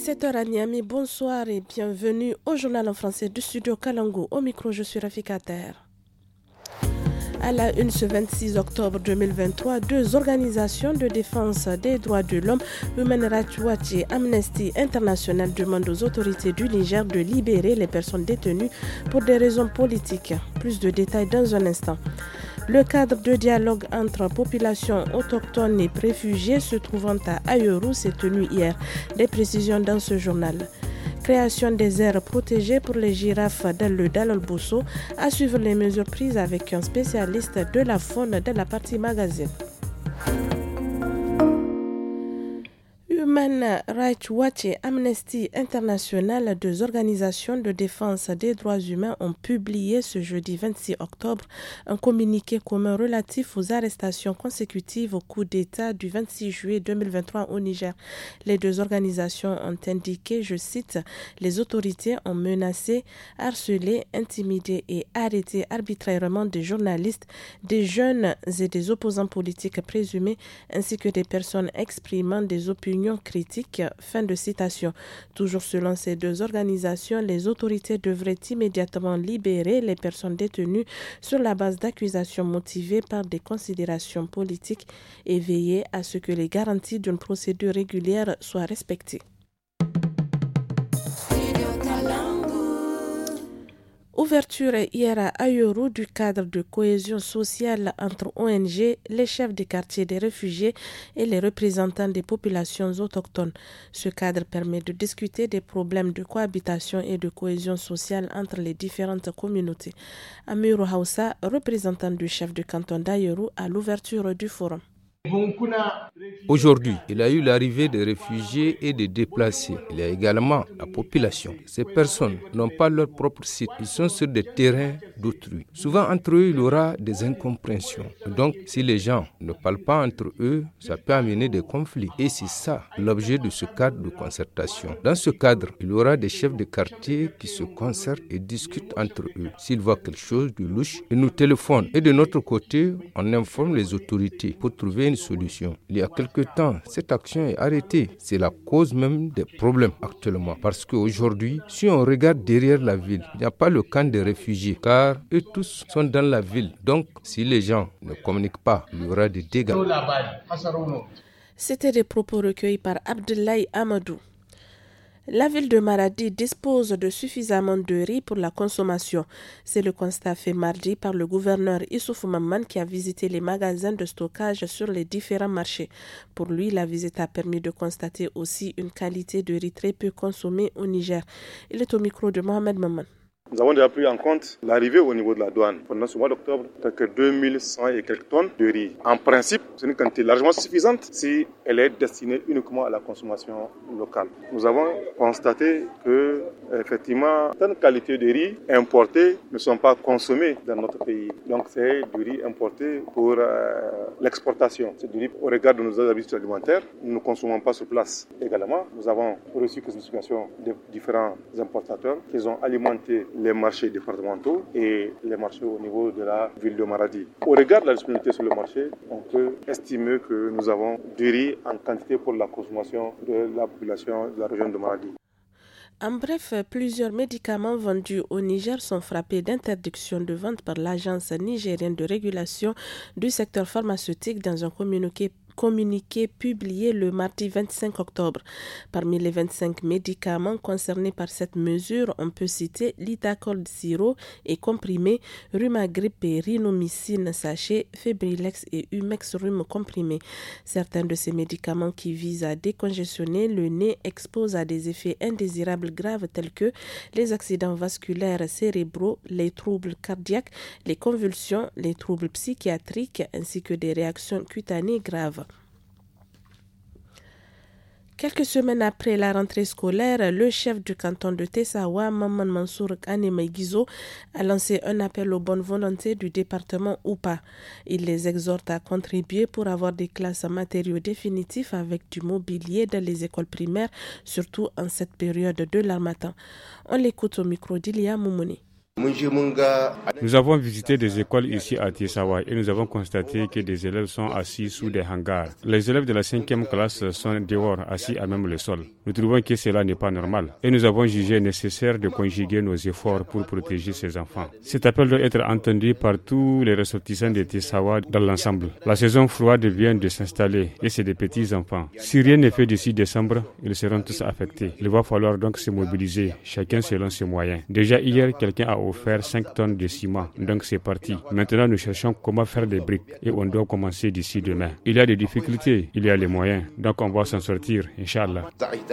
17h à Niamey, bonsoir et bienvenue au journal en français du studio Kalango. Au micro, je suis Rafika Ter. À la une, ce 26 octobre 2023, deux organisations de défense des droits de l'homme, Human Rights Watch et Amnesty International, demandent aux autorités du Niger de libérer les personnes détenues pour des raisons politiques. Plus de détails dans un instant. Le cadre de dialogue entre populations autochtones et réfugiés se trouvant à Ayoru s'est tenu hier. Des précisions dans ce journal. Création des aires protégées pour les girafes dans le Dalol Bosso, à suivre les mesures prises avec un spécialiste de la faune de la partie magazine. Human Rights Watch et Amnesty International, deux organisations de défense des droits humains, ont publié ce jeudi 26 octobre un communiqué commun relatif aux arrestations consécutives au coup d'État du 26 juillet 2023 au Niger. Les deux organisations ont indiqué, je cite, « Les autorités ont menacé, harcelé, intimidé et arrêté arbitrairement des journalistes, des jeunes et des opposants politiques présumés, ainsi que des personnes exprimant des opinions critique. » Fin de citation. Toujours selon ces deux organisations, les autorités devraient immédiatement libérer les personnes détenues sur la base d'accusations motivées par des considérations politiques et veiller à ce que les garanties d'une procédure régulière soient respectées. Ouverture hier à Ayoru du cadre de cohésion sociale entre ONG, les chefs des quartiers des réfugiés et les représentants des populations autochtones. Ce cadre permet de discuter des problèmes de cohabitation et de cohésion sociale entre les différentes communautés. Amiru Hausa, représentant du chef du canton d'Ayoru, à l'ouverture du forum. Aujourd'hui, il y a eu l'arrivée des réfugiés et des déplacés. Il y a également la population. Ces personnes n'ont pas leur propre site. Ils sont sur des terrains d'autrui. Souvent, entre eux, il y aura des incompréhensions. Donc, si les gens ne parlent pas entre eux, ça peut amener des conflits. Et c'est ça l'objet de ce cadre de concertation. Dans ce cadre, il y aura des chefs de quartier qui se concertent et discutent entre eux. S'ils voient quelque chose de louche, ils nous téléphonent. Et de notre côté, on informe les autorités pour trouver une solution. Il y a quelque temps, cette action est arrêtée. C'est la cause même des problèmes actuellement. Parce qu'aujourd'hui, si on regarde derrière la ville, il n'y a pas le camp des réfugiés, car eux tous sont dans la ville. Donc, si les gens ne communiquent pas, il y aura des dégâts. C'était des propos recueillis par Abdoulaye Amadou. La ville de Maradi dispose de suffisamment de riz pour la consommation. C'est le constat fait mardi par le gouverneur Issoufou Maman qui a visité les magasins de stockage sur les différents marchés. Pour lui, la visite a permis de constater aussi une qualité de riz très peu consommée au Niger. Il est au micro de Mohamed Maman. Nous avons déjà pris en compte l'arrivée au niveau de la douane. Pendant ce mois d'octobre, que 2100 et quelques tonnes de riz. En principe, c'est une quantité largement suffisante si elle est destinée uniquement à la consommation locale. Nous avons constaté que, effectivement, certaines qualités de riz importés ne sont pas consommées dans notre pays. Donc, c'est du riz importé pour l'exportation. C'est du riz au regard de nos habitudes alimentaires. Nous ne consommons pas sur place. Également, nous avons reçu quelques explications de différents importateurs qui ont alimenté les marchés départementaux et les marchés au niveau de la ville de Maradi. Au regard de la disponibilité sur le marché, on peut estimer que nous avons du riz en quantité pour la consommation de la population de la région de Maradi. En bref, plusieurs médicaments vendus au Niger sont frappés d'interdiction de vente par l'Agence nigérienne de régulation du secteur pharmaceutique dans un communiqué publié le mardi 25 octobre. Parmi les 25 médicaments concernés par cette mesure, on peut citer Litacol sirop et comprimé, Rhumagrip et Rhinomycine sachet, Febrilex et Humex Rhum comprimé. Certains de ces médicaments qui visent à décongestionner le nez exposent à des effets indésirables graves tels que les accidents vasculaires cérébraux, les troubles cardiaques, les convulsions, les troubles psychiatriques ainsi que des réactions cutanées graves. Quelques semaines après la rentrée scolaire, le chef du canton de Tessawa, Maman Mansour Kanemaigizo, a lancé un appel aux bonnes volontés du département Oupa. Il les exhorte à contribuer pour avoir des classes en matériaux définitifs avec du mobilier dans les écoles primaires, surtout en cette période de l'harmattan. On l'écoute au micro d'Ilia Moumouni. Nous avons visité des écoles ici à Tessawa et nous avons constaté que des élèves sont assis sous des hangars. Les élèves de la 5e classe sont dehors, assis à même le sol. Nous trouvons que cela n'est pas normal et nous avons jugé nécessaire de conjuguer nos efforts pour protéger ces enfants. Cet appel doit être entendu par tous les ressortissants de Tessawa dans l'ensemble. La saison froide vient de s'installer et c'est des petits enfants. Si rien n'est fait d'ici décembre, ils seront tous affectés. Il va falloir donc se mobiliser, chacun selon ses moyens. Déjà hier, quelqu'un a offert 5 tonnes de ciment, donc c'est parti. Maintenant, nous cherchons comment faire des briques et on doit commencer d'ici demain. Il y a des difficultés, il y a les moyens, donc on va s'en sortir, Inch'Allah.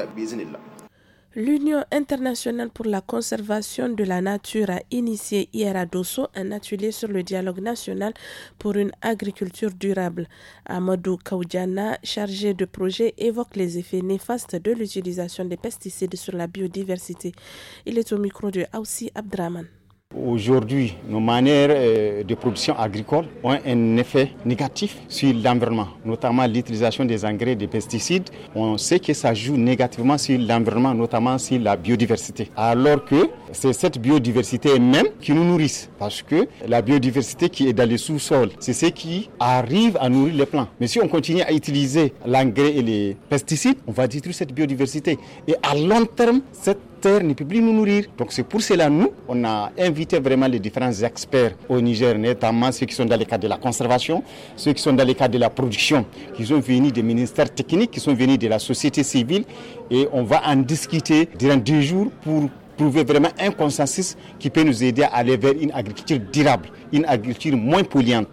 L'Union internationale pour la conservation de la nature a initié hier à Dosso un atelier sur le dialogue national pour une agriculture durable. Amadou Kaoudjana, chargé de projet, évoque les effets néfastes de l'utilisation des pesticides sur la biodiversité. Il est au micro de Aoussi Abdraman. Aujourd'hui, nos manières de production agricole ont un effet négatif sur l'environnement, notamment l'utilisation des engrais et des pesticides. On sait que ça joue négativement sur l'environnement, notamment sur la biodiversité. Alors que c'est cette biodiversité même qui nous nourrit. Parce que la biodiversité qui est dans le sous-sol, c'est ce qui arrive à nourrir les plants. Mais si on continue à utiliser l'engrais et les pesticides, on va détruire cette biodiversité. Et à long terme, cette terre ne peut plus nous nourrir. Donc c'est pour cela nous, on a invité vraiment les différents experts au Niger, notamment ceux qui sont dans le cadre de la conservation, ceux qui sont dans le cadre de la production, qui sont venus des ministères techniques, qui sont venus de la société civile, et on va en discuter durant 2 jours pour trouver vraiment un consensus qui peut nous aider à aller vers une agriculture durable, une agriculture moins polluante.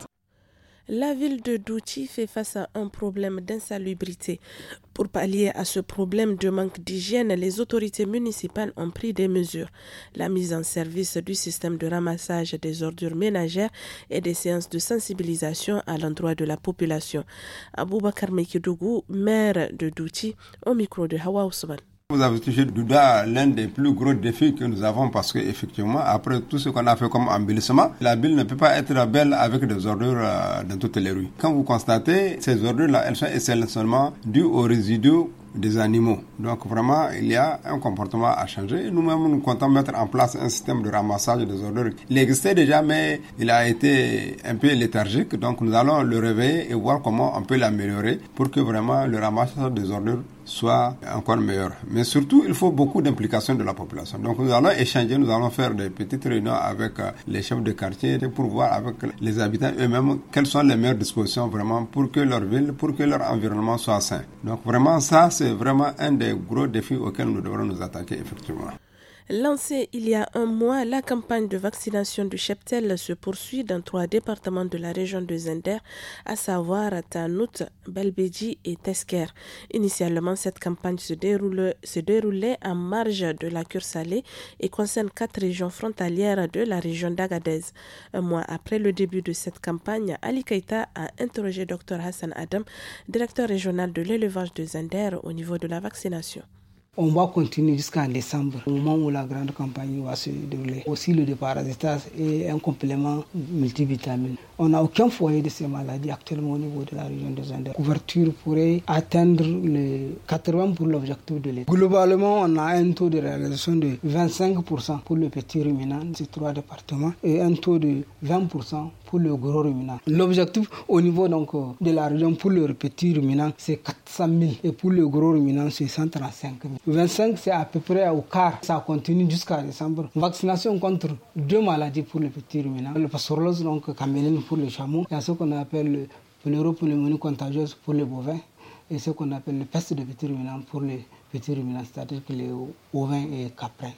La ville de Douti fait face à un problème d'insalubrité. Pour pallier à ce problème de manque d'hygiène, les autorités municipales ont pris des mesures. La mise en service du système de ramassage des ordures ménagères et des séances de sensibilisation à l'endroit de la population. Aboubakar Mekidougou, maire de Douti, au micro de Hawa Ousmane. Vous avez touché du doigt l'un des plus gros défis que nous avons parce que effectivement, après tout ce qu'on a fait comme embellissement, la ville ne peut pas être belle avec des ordures dans toutes les rues. Quand vous constatez, ces ordures-là, elles sont essentiellement dues aux résidus des animaux. Donc vraiment, il y a un comportement à changer. Nous-mêmes, nous comptons mettre en place un système de ramassage des ordures. Il existait déjà, mais il a été un peu léthargique. Donc nous allons le réveiller et voir comment on peut l'améliorer pour que vraiment le ramassage des ordures soit encore meilleur. Mais surtout, il faut beaucoup d'implication de la population. Donc nous allons échanger, nous allons faire des petites réunions avec les chefs de quartier pour voir avec les habitants eux-mêmes quelles sont les meilleures dispositions vraiment pour que leur ville, pour que leur environnement soit sain. Donc vraiment ça, c'est vraiment un des gros défis auxquels nous devrons nous attaquer effectivement. Lancée il y a un mois, la campagne de vaccination du cheptel se poursuit dans 3 départements de la région de Zender, à savoir Tanout, Belbéji et Tesker. Initialement, cette campagne se déroulait en marge de la cure salée et concerne 4 régions frontalières de la région d'Agadez. Un mois après le début de cette campagne, Ali Keïta a interrogé Dr Hassan Adam, directeur régional de l'élevage de Zender, au niveau de la vaccination. On va continuer jusqu'en décembre, au moment où la grande campagne va se dérouler. Aussi, le déparasitage est un complément multivitamine. On n'a aucun foyer de ces maladies actuellement au niveau de la région de Zender. La couverture pourrait atteindre les 80 pour l'objectif de l'État. Globalement, on a un taux de réalisation de 25% pour le petit ruminant, ces 3 départements, et un taux de 20% pour le gros ruminant. L'objectif au niveau donc, de la région pour le petit ruminant, c'est 400 000 et pour le gros ruminant, c'est 135 000. 25, c'est à peu près au quart. Ça continue jusqu'à décembre. Vaccination contre 2 maladies pour le petit ruminant. Le pastorose, donc caméline pour le chameau. Il y a ce qu'on appelle le pleuropneumonie contagieuse pour les bovins et ce qu'on appelle le peste de petit ruminant pour les petits ruminants, c'est-à-dire que les ovins et caprins.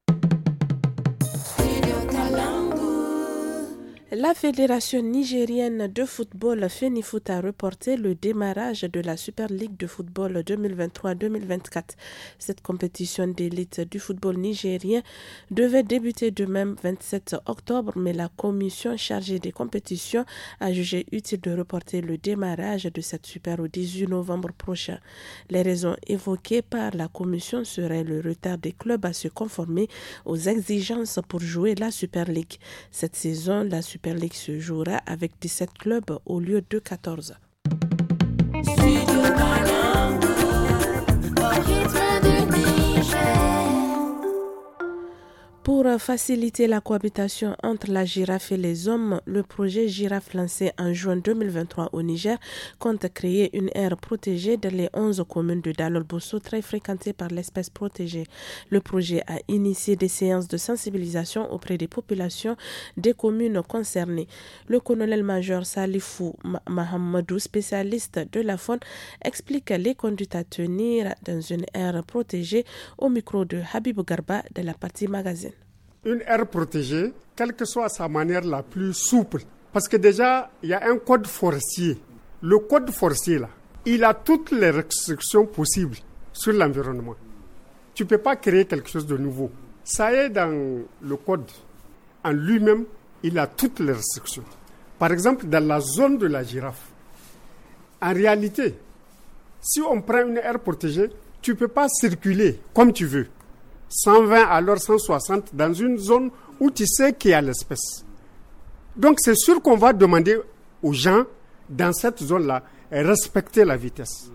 La Fédération nigérienne de football FENIFOOT a reporté le démarrage de la Super League de football 2023-2024. Cette compétition d'élite du football nigérien devait débuter demain 27 octobre, mais la commission chargée des compétitions a jugé utile de reporter le démarrage de cette Super au 18 novembre prochain. Les raisons évoquées par la commission seraient le retard des clubs à se conformer aux exigences pour jouer la Super League. Cette saison, la Super League se jouera avec 17 clubs au lieu de 14. Pour faciliter la cohabitation entre la girafe et les hommes, le projet Girafe lancé en juin 2023 au Niger compte créer une aire protégée dans les 11 communes de Dalol-Bosso très fréquentées par l'espèce protégée. Le projet a initié des séances de sensibilisation auprès des populations des communes concernées. Le colonel-major Salifou Mahamadou, spécialiste de la faune, explique les conduites à tenir dans une aire protégée au micro de Habib Garba de la partie magazine. Une aire protégée, quelle que soit sa manière la plus souple, parce que déjà, il y a un code forestier. Le code forestier, là, il a toutes les restrictions possibles sur l'environnement. Tu ne peux pas créer quelque chose de nouveau. Ça est dans le code en lui-même, il a toutes les restrictions. Par exemple, dans la zone de la girafe, en réalité, si on prend une aire protégée, tu ne peux pas circuler comme tu veux. 120 à l'heure, 160 dans une zone où tu sais qu'il y a l'espèce. Donc c'est sûr qu'on va demander aux gens dans cette zone-là respecter la vitesse.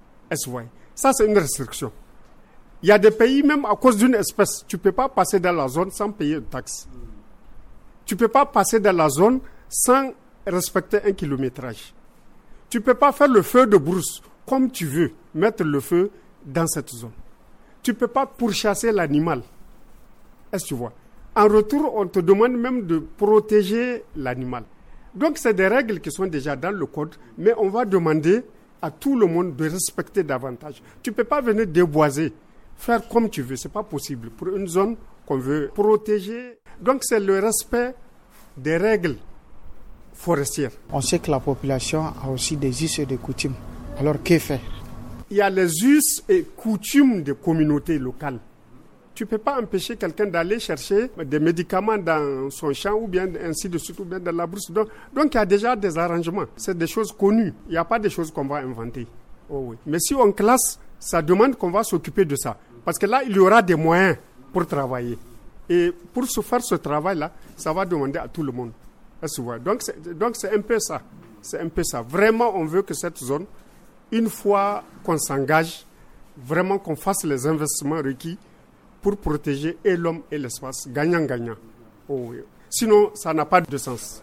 Ça c'est une restriction. Il y a des pays, même à cause d'une espèce, tu ne peux pas passer dans la zone sans payer de taxes. Tu ne peux pas passer dans la zone sans respecter un kilométrage. Tu ne peux pas faire le feu de brousse comme tu veux, mettre le feu dans cette zone. Tu ne peux pas pourchasser l'animal. Est-ce que tu vois? En retour, on te demande même de protéger l'animal. Donc, c'est des règles qui sont déjà dans le code, mais on va demander à tout le monde de respecter davantage. Tu ne peux pas venir déboiser, faire comme tu veux. Ce n'est pas possible pour une zone qu'on veut protéger. Donc, c'est le respect des règles forestières. On sait que la population a aussi des us et des coutumes. Alors, que faire? Il y a les us et coutumes des communautés locales. Tu ne peux pas empêcher quelqu'un d'aller chercher des médicaments dans son champ ou bien ainsi de suite, ou bien dans la brousse. Donc il y a déjà des arrangements. C'est des choses connues. Il n'y a pas des choses qu'on va inventer. Oh oui. Mais si on classe, ça demande qu'on va s'occuper de ça. Parce que là, il y aura des moyens pour travailler. Et pour faire ce travail-là, ça va demander à tout le monde. Donc c'est un peu ça. C'est un peu ça. Vraiment, on veut que cette zone, une fois qu'on s'engage, vraiment qu'on fasse les investissements requis pour protéger et l'homme et l'espace, gagnant-gagnant. Oh oui. Sinon, ça n'a pas de sens.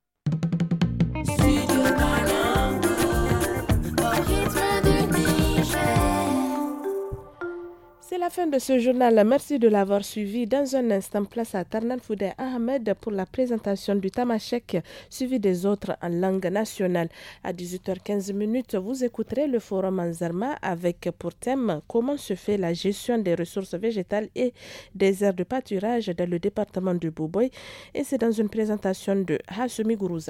C'est la fin de ce journal. Merci de l'avoir suivi. Dans un instant, place à Tarnan Foudé Ahmed pour la présentation du Tamashek, suivi des autres en langue nationale. À 18h15, vous écouterez le forum en Zarma avec pour thème comment se fait la gestion des ressources végétales et des aires de pâturage dans le département du Boboy. Et c'est dans une présentation de Hassoumi Gourouza.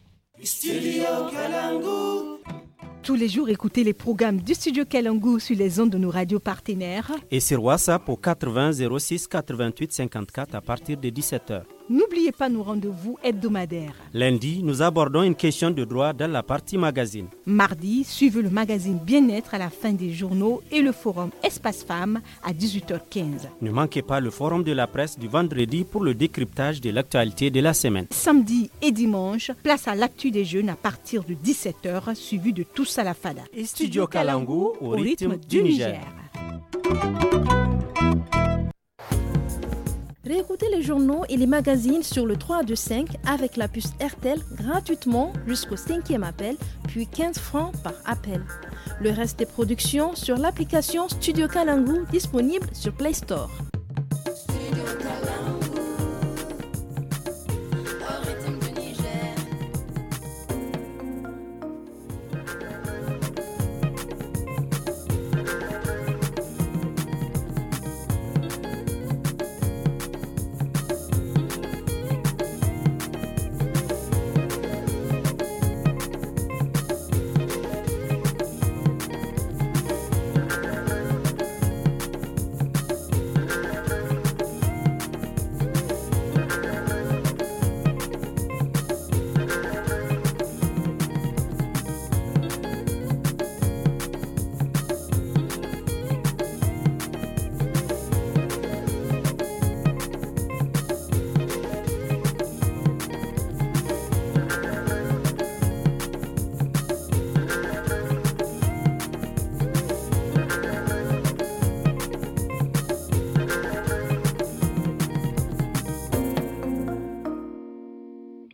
Tous les jours, écoutez les programmes du Studio Kalangu sur les ondes de nos radios partenaires. Et sur WhatsApp au 80 06 88 54 à partir de 17h. N'oubliez pas nos rendez-vous hebdomadaires. Lundi, nous abordons une question de droit dans la partie magazine. Mardi, suivez le magazine Bien-être à la fin des journaux et le forum Espace Femmes à 18h15. Ne manquez pas le forum de la presse du vendredi pour le décryptage de l'actualité de la semaine. Samedi et dimanche, place à l'actu des jeunes à partir de 17h, suivi de Tous à la Fada. Et Studio Kalangu au rythme du Niger. Réécoutez les journaux et les magazines sur le 325 avec la puce RTL gratuitement jusqu'au 5e appel, puis 15 francs par appel. Le reste des productions sur l'application Studio Kalangu disponible sur Play Store.